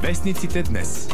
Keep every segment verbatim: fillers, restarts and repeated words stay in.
Вестниците днес.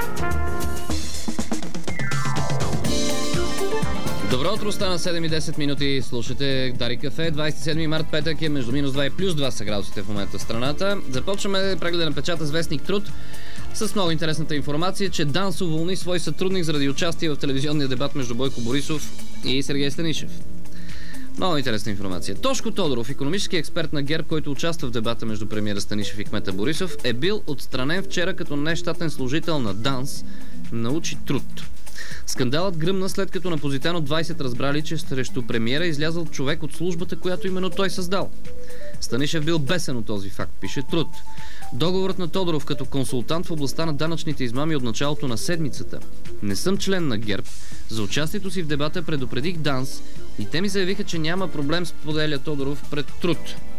Добро утро, стана седем и десет минути. Слушате Дарик кафе. двадесет и седми март, петък е, между минус два и плюс два са градусите в момента в страната. Започваме прегледа на печата с вестник Труд с много интересната информация, че ДАНС уволни свой сътрудник заради участие в телевизионния дебат между Бойко Борисов и Сергей Станишев. Много интересна информация. Тошко Тодоров, икономически експерт на ГЕРБ, който участва в дебата между премиера Станишев и кмета Борисов, е бил отстранен вчера като нещатен служител на ДАНС научи труд. Скандалът гръмна след като на Позитано двадесет разбрали, че срещу премиера е излязъл човек от службата, която именно той създал. Станишев бил бесен от този факт, пише Труд. Договорът на Тодоров като консултант в областта на данъчните измами от началото на седмицата. Не съм член на ГЕРБ. За участието си в дебата предупредих ДАНС и те ми заявиха, че няма проблем, споделя Тодоров пред Труд.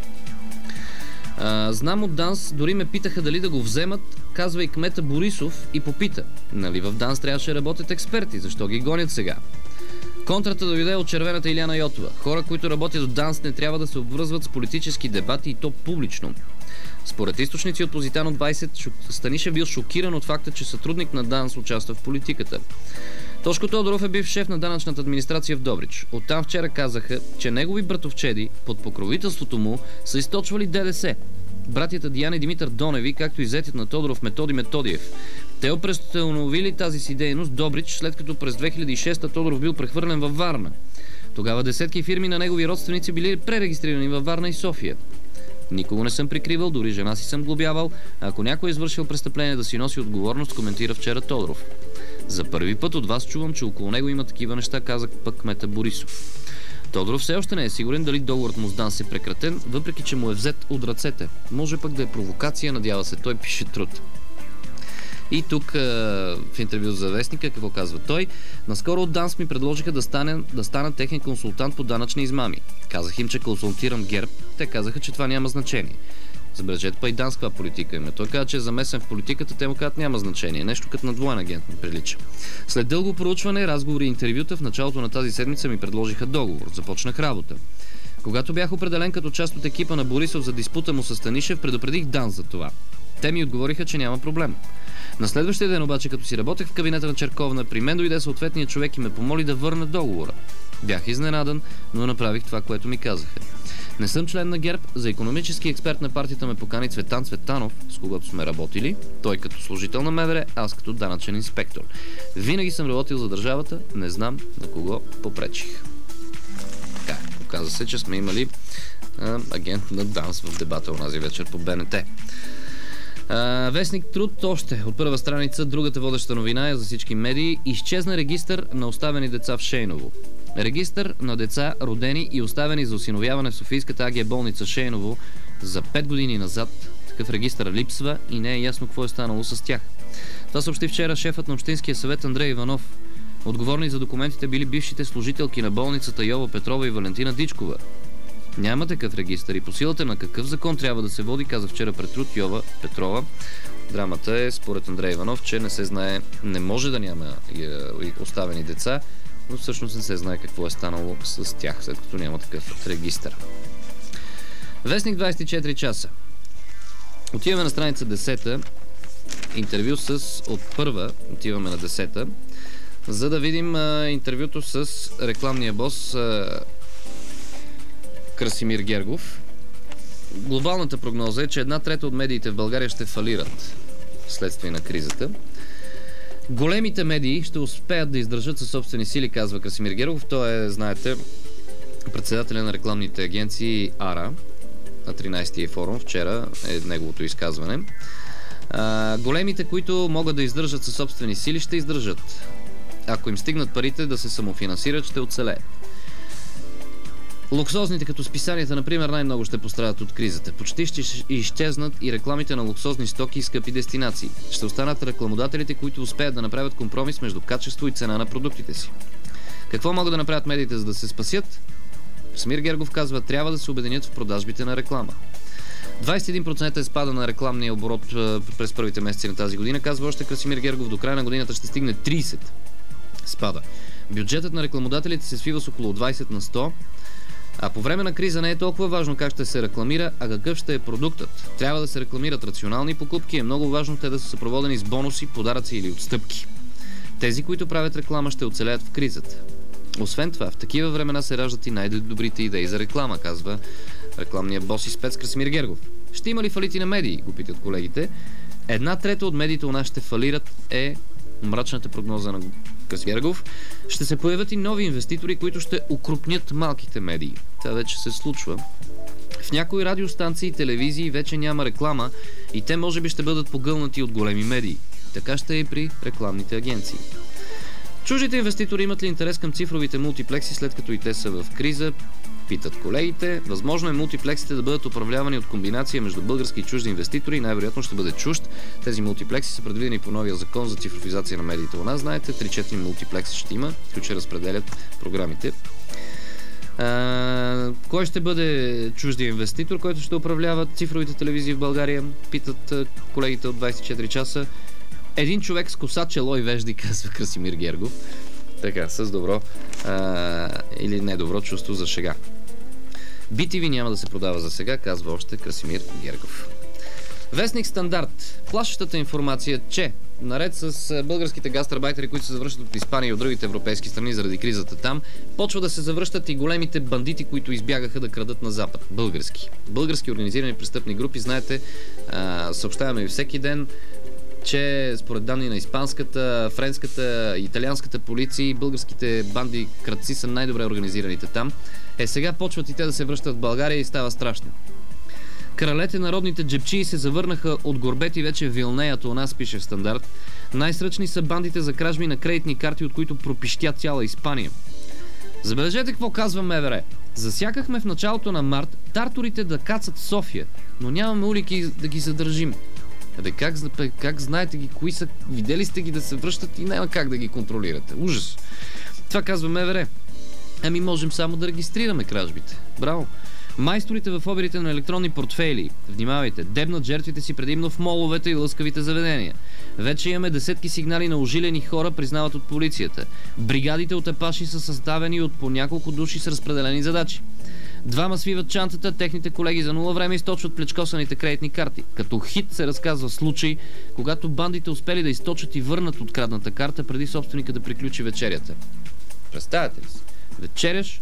А, знам от ДАНС, дори ме питаха дали да го вземат, казва и кмета Борисов и попита. Нали в ДАНС трябваше да работят експерти, защо ги гонят сега? Контрата дойде от червената Иляна Йотова. Хора, които работят в ДАНС, не трябва да се обвързват с политически дебати и то публично. Според източници от Позитано двадесет, Станишев бил шокиран от факта, че сътрудник на ДАНС участва в политиката. Тошко Тодоров е бив шеф на данъчната администрация в Добрич. Оттам вчера казаха, че негови братовчеди под покровителството му са източвали ДДС. Братята Диана и Димитър Доневи, както и зетят на Тодоров Методи Методиев. Те опрестановили тази си дейност в Добрич, след като през две хиляди и шеста Тодоров бил прехвърлен във Варна. Тогава десетки фирми на негови родственици били пререгистрирани във Варна и София. Никого не съм прикривал, дори жена си съм глобявал. Ако някой е извършил престъпление, да си носи отговорност, коментира вчера Тодоров. За първи път от вас чувам, че около него има такива неща, каза пък кмета Борисов. Тодоров все още не е сигурен дали договорът му с ДАНС е прекратен, въпреки че му е взет от ръцете. Може пък да е провокация, надява се, той пише Труд. И тук в интервю за вестника, какво казва той? Наскоро от ДАНС ми предложиха да стана, да стана техен консултант по данъчни измами. Казах им, че консултирам ГЕРБ, те казаха, че това няма значение. Забележете па и ДАНС каква политика има. Той каза, че е замесен в политиката, те му казват няма значение. Нещо като на двоен агент ми прилича. След дълго проучване, разговори и интервюта, в началото на тази седмица ми предложиха договор. Започнах работа. Когато бях определен като част от екипа на Борисов за диспута му с Станишев, предупредих ДАНС за това. Те ми отговориха, че няма проблем. На следващия ден обаче, като си работех в кабинета на Черковна, при мен дойде съответният човек и ме помоли да върна договора. Бях изненадан, но направих това, което ми казаха. Не съм член на ГЕРБ, за икономически експерт на партията ме покани Цветан Цветанов, с когото сме работили, той като служител на МВР, аз като данъчен инспектор. Винаги съм работил за държавата, не знам на кого попречих. Така, оказа се, че сме имали а, агент на ДАНС в дебата онази вечер по БНТ. А, вестник Труд още от първа страница, другата водеща новина е за всички медии. Изчезна регистър на оставени деца в Шейново. Регистър на деца, родени и оставени за осиновяване в Софийската АГ болница Шейново за пет години назад. Такъв регистър липсва и не е ясно какво е станало с тях. Това съобщи вчера шефът на Общинския съвет Андрей Иванов. Отговорни за документите били бившите служителки на болницата Йова Петрова и Валентина Дичкова. Няма такъв регистър и по силата на какъв закон трябва да се води, каза вчера пред Труд Йова Петрова. Драмата е, според Андрей Иванов, че не се знае, не може да няма оставени деца, но всъщност не се знае какво е станало с тях, след като няма такъв регистър. Вестник двадесет и четири часа. Отиваме на страница десета, интервю с от първа, отиваме на десета, за да видим а, интервюто с рекламния бос а, Красимир Гергов. Глобалната прогноза е, че една трета от медиите в България ще фалират вследствие на кризата. Големите медии ще успеят да издържат със собствени сили, казва Красимир Гергов. Той е, знаете, председателя на рекламните агенции АРА на тринадесетия форум. Вчера е неговото изказване. А, големите, които могат да издържат със собствени сили, ще издържат. Ако им стигнат парите да се самофинансират, ще оцелеят. Луксозните, като списанията, например, най-много ще пострадат от кризата. Почти ще изчезнат и рекламите на луксозни стоки и скъпи дестинации. Ще останат рекламодателите, които успеят да направят компромис между качество и цена на продуктите си. Какво могат да направят медиите, за да се спасят? Красимир Гергов казва, трябва да се обединят в продажбите на реклама. двадесет и един процента е спада на рекламния оборот през първите месеци на тази година, казва още Красимир Гергов. До края на годината ще стигне тридесет спада. Бюджетът на рекламодателите се свива с около двадесет на сто. А по време на криза не е толкова важно как ще се рекламира, а какъв ще е продуктът. Трябва да се рекламират рационални покупки и е много важно те да са съпроводени с бонуси, подаръци или отстъпки. Тези, които правят реклама, ще оцелеят в кризата. Освен това, в такива времена се раждат и най-добрите идеи за реклама, казва рекламният бос и спец Красимир Гергов. Ще има ли фалити на медии, го питат колегите. Една трета от медиите у нас ще фалират е мрачната прогноза на Красимир Гергов. Ще се появят и нови инвеститори, които ще укрупнят малките медии. Това вече се случва. В някои радиостанции и телевизии вече няма реклама и те може би ще бъдат погълнати от големи медии. Така ще е и при рекламните агенции. Чуждите инвеститори имат ли интерес към цифровите мултиплекси, след като и те са в криза? Питат колегите. Възможно е мултиплексите да бъдат управлявани от комбинация между български и чужди инвеститори и най-вероятно ще бъде чужд. Тези мултиплекси са предвидени по новия закон за цифровизация на медиите у нас. Знаете, три-четири мултиплекса ще има, които ще разпределят програмите. А, кой ще бъде чуждия инвеститор, който ще управлява цифровите телевизии в България? Питат колегите от двайсет и четири часа. Един човек с коса, чело и вежди, казва Красимир Гергов. Така, с добро а, или недобро чувство за шега. би ти ви няма да се продава за сега, казва още Красимир Гергов. Вестник Стандарт. Плашещата информация, че наред с българските гастарбайтери, които се завръщат от Испания и от другите европейски страни заради кризата там, почва да се завръщат и големите бандити, които избягаха да крадат на запад. Български. Български организирани престъпни групи, знаете, а, съобщаваме и всеки ден, че според данни на испанската, френската, италианската полиция, българските банди крадци са най-добре организираните там. Е, сега почват и те да се връщат в България и става страшно. Кралете народните джепчии се завърнаха от горбети вече вилнеят у нас, пише в Стандарт. Най-сръчни са бандите за кражби на кредитни карти, от които пропищя цяла Испания. Забележете какво казва МВР. Засякахме в началото на март тартурите да кацат в София, но нямаме улики да ги задържим. Абе, как, как знаете ги, кои са, видели сте ги да се връщат и няма как да ги контролирате. Ужас. Това казва МВР. Ами можем само да регистрираме кражбите. Браво. Майсторите в обирите на електронни портфейли, внимавайте, дебнат жертвите си предимно в моловете и лъскавите заведения. Вече имаме десетки сигнали на ожилени хора, признават от полицията. Бригадите от епаши са съставени от по няколко души с разпределени задачи. Двама свиват чантата, техните колеги за нула време източват плечкосаните кредитни карти. Като хит се разказва случай, когато бандите успели да източат и върнат открадната карта преди собственика да приключи вечерята. Представяте ли си? Вечеряш,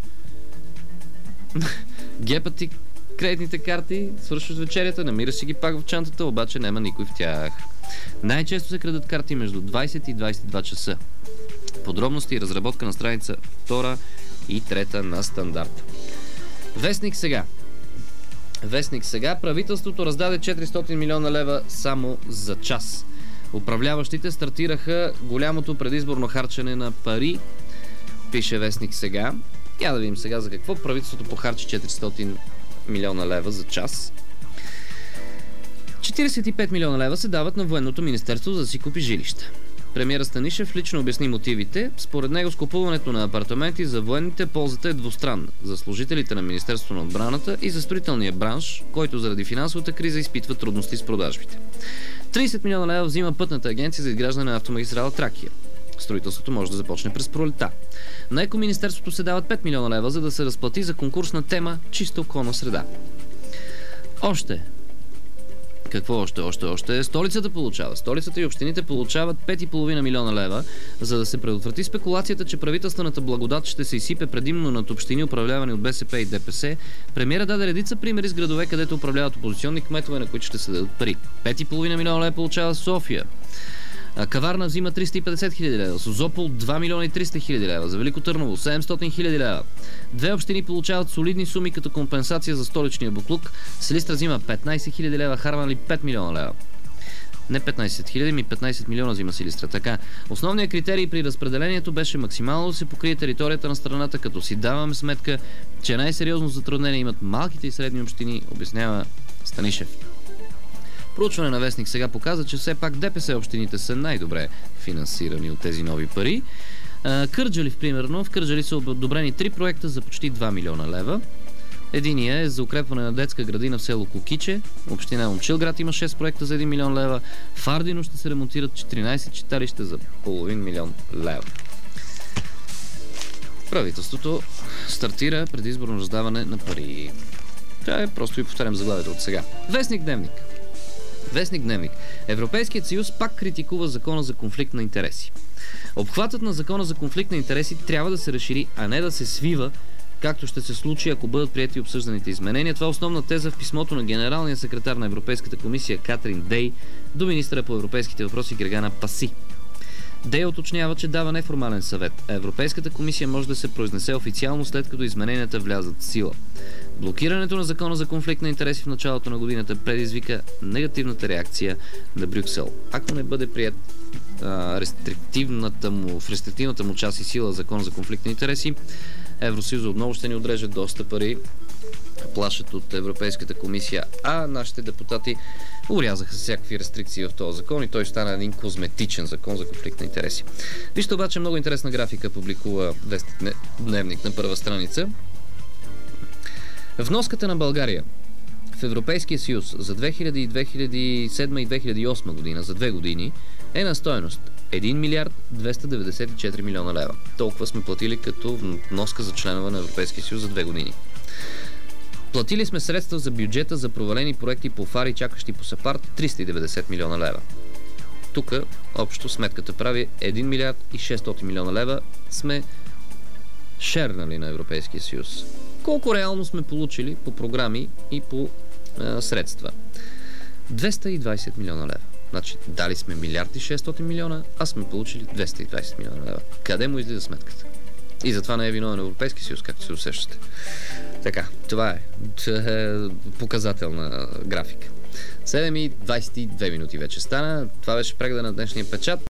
гепат ти кредитните карти, свършваш вечерята, намираш си ги пак в чантата, обаче няма никой в тях. Най-често се крадат карти между двайсет и двайсет и два часа. Подробности и разработка на страница втора и трета на Стандарт. Вестник сега. Вестник сега. Правителството раздаде четиристотин милиона лева само за час. Управляващите стартираха голямото предизборно харчене на пари, пише Вестник сега. Я да видим сега за какво правителството похарчи четиристотин милиона лева за час. четирийсет и пет милиона лева се дават на Военното министерство за да си купи жилища. Премиерът Станишев лично обясни мотивите. Според него с купуването на апартаменти за военните ползата е двустранна. За служителите на Министерството на отбраната и за строителния бранш, който заради финансовата криза изпитва трудности с продажбите. трийсет милиона лева взима Пътната агенция за изграждане на автомагистрала Тракия. Строителството може да започне през пролета. На Екоминистерството се дават пет милиона лева, за да се разплати за конкурсна тема Чиста околна среда. Още. Какво още, още, още? Столицата получава. Столицата и общините получават пет и половина милиона лева, за да се предотврати спекулацията, че правителствената благодат ще се изсипе предимно над общини, управлявани от БСП и ДПС. Премиерът даде редица примери с градове, където управляват опозиционни кметове, на които ще се дадат пари. пет и половина милиона лева получава София. Каварна взима триста и петдесет хиляди лева, Созопол два милиона и триста хиляди лева, за Велико Търново седемстотин хиляди лева. Две общини получават солидни суми като компенсация за столичния буклук. Силистра взима петнайсет хиляди лева, Харманли пет милиона лева. Не петнайсет хиляди, ми петнайсет милиона взима Силистра. Така, основният критерий при разпределението беше максимално да се покрие територията на страната, като си даваме сметка, че най-сериозно затруднение имат малките и средни общини, обяснява Станишев. Проучване на Вестник сега показа, че все пак ДПС общините са най-добре финансирани от тези нови пари. Кърджали, примерно, в Кърджали са одобрени три проекта за почти два милиона лева. Единия е за укрепване на детска градина в село Кокиче. Община Момчилград има шест проекта за един милион лева. В Ардино ще се ремонтират четиринайсет читалища за половин милион лева. Правителството стартира предизборно раздаване на пари. Това е, просто ви повтарям заглавието от сега. Вестник Дневник. Вестник Дневник. Европейският съюз пак критикува закона за конфликт на интереси. Обхватът на закона за конфликт на интереси трябва да се разшири, а не да се свива, както ще се случи, ако бъдат приети обсъжданите изменения. Това е основна теза в писмото на генералния секретар на Европейската комисия Катрин Дей до министъра по европейските въпроси Грегана Паси. Дей уточнява, че дава неформален съвет, а Европейската комисия може да се произнесе официално след като измененията влязат в сила. Блокирането на закона за конфликт на интереси в началото на годината предизвика негативната реакция на Брюксел. Ако не бъде прият а, рестриктивната му, в рестриктивната му част и сила закон за конфликт на интереси, Евросъюза отново ще ни отреже доста пари, плашат от Европейската комисия, а нашите депутати урязаха всякакви рестрикции в този закон и той стана един козметичен закон за конфликт на интереси. Вижте обаче много интересна графика, публикува Вестник Дневник на първа страница. Вноската на България в Европейския съюз за две хиляди, две хиляди и седма и две хиляди и осма година, за две години, е на стойност един милиард двеста деветдесет и четири милиона лева. Толкова сме платили като вноска за членове на Европейския съюз за две години. Платили сме средства за бюджета за провалени проекти по фари, чакащи по САПАРД, триста и деветдесет милиона лева. Тук общо сметката прави един милиард и шестстотин милиона лева сме шернали на Европейския съюз. Колко реално сме получили по програми и по е, средства? двеста и двадесет милиона лева. Значи дали сме милиард и шестстотин милиона, а сме получили двеста и двадесет милиона лева. Къде му излиза сметката? И затова не е виновен Европейски съюз, както се усещате. Така, това е, това е показателна графика. седем и двадесет и две минути вече стана. Това беше прегледа на днешния печат.